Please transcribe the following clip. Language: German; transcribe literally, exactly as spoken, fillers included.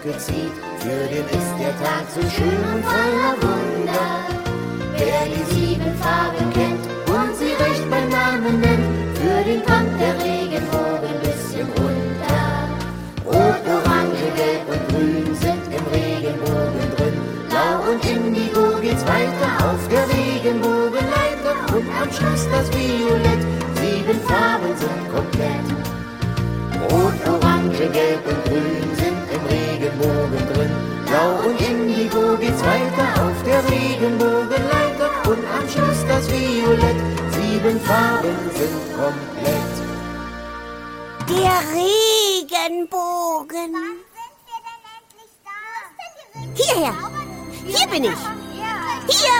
Glocke zieht. Für den ist der Tag so schön und voller Wunder. Wer die sieben Farben kennt und sie recht beim Namen nennt, für den kommt der Regenbogen bisschen runter. Rot, Orange, Gelb und Grün sind im Regenbogen drin. Blau und Indigo geht's weiter auf der Regenbogenleiter. Und am Schluss das Violett, sieben Farben sind komplett. Rot, Orange, Gelb und Grün sind im Regenbogen drin. Blau und Indigo geht's weiter auf der Regenbogenleiter. Und am Schluss das Violett, sieben Farben sind komplett. Der Regenbogen. Wann sind wir denn endlich da? Hierher. Hier bin ich. Hier.